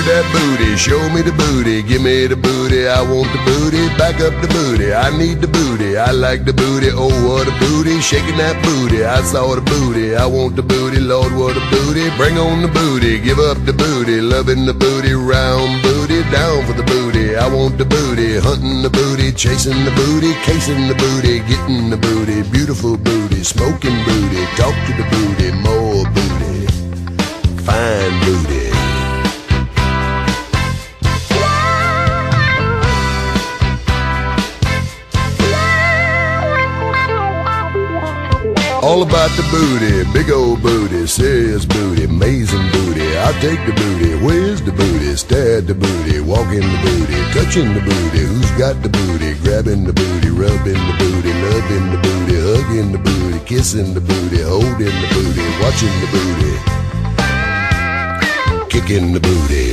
that booty, show me the booty, give me the booty, I want the booty, back up the booty, I need the booty, I like the booty, oh what a booty, shaking that booty, I saw the booty, I want the booty, Lord what a booty, bring on the booty, give up the booty, loving the booty, round booty, down for the booty, I want the booty, hunting the booty, chasing the booty, casing the booty, getting the booty, beautiful booty, smoking booty, talk to the booty, more booty, fine booty. All about the booty, big old booty, serious booty, amazing booty. I'll take the booty, where's the booty? Stare at the booty, walking the booty, touching the booty. Who's got the booty? Grabbing the booty, rubbing the booty, loving the booty, hugging the booty, kissing the booty, holding the booty, watching the booty, kicking the booty.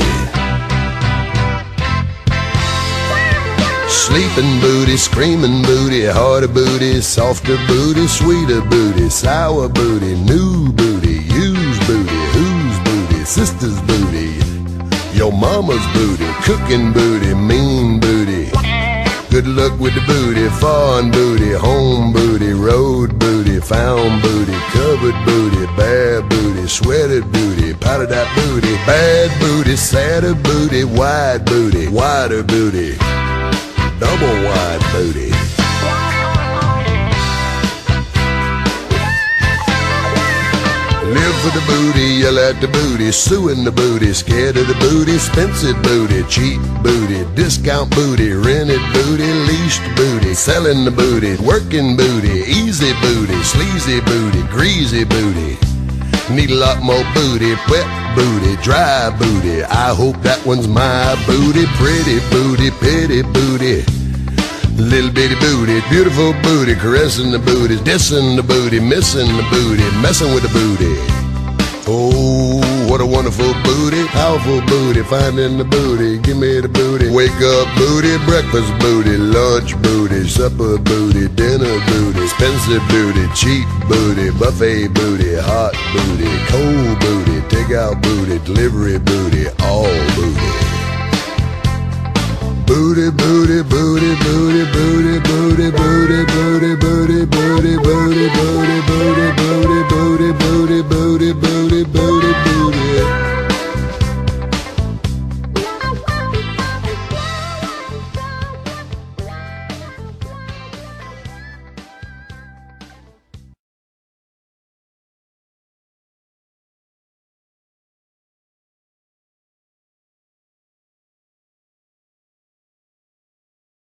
Sleeping booty, screaming booty, harder booty, softer booty, sweeter booty, sour booty, new booty, used booty, whose booty, sister's booty, your mama's booty, cooking booty, mean booty, good luck with the booty, foreign booty, home booty, road booty, found booty, covered booty, bad booty, sweated booty, powdered out booty, bad booty, sadder booty, wide booty, wider booty, double wide booty. Live for the booty, yell at the booty, suing the booty, scared of the booty, expensive booty, cheap booty, discount booty, rented booty, leased booty, selling the booty, working booty, easy booty, sleazy booty, greasy booty. Need a lot more booty, wet booty, dry booty. I hope that one's my booty, pretty booty, pity booty. Little bitty booty, beautiful booty, caressing the booty, dissing the booty, missing the booty, messing with the booty. Oh, what a wonderful booty, powerful booty, finding the booty, give me the booty. Wake up booty, breakfast booty, lunch booty, supper booty, dinner booty, expensive booty, cheap booty, buffet booty, hot booty, cold booty, takeout booty, delivery booty, all booty. Booty, booty, booty, booty, booty, booty, booty, booty, booty, booty, booty, booty, booty, booty, booty, booty, booty, booty, booty.